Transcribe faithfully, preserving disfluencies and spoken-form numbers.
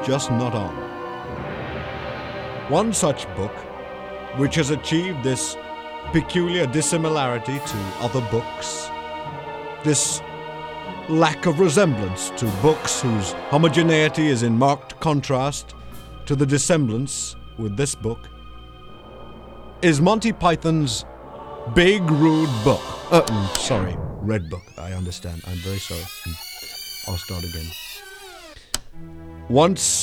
just not on. One such book, which has achieved this peculiar dissimilarity to other books, this lack of resemblance to books whose homogeneity is in marked contrast to the dissemblance with this book, is Monty Python's Big Rude Book. Uh, mm, sorry, Red Book. I understand. I'm very sorry. Mm. I'll start again. Once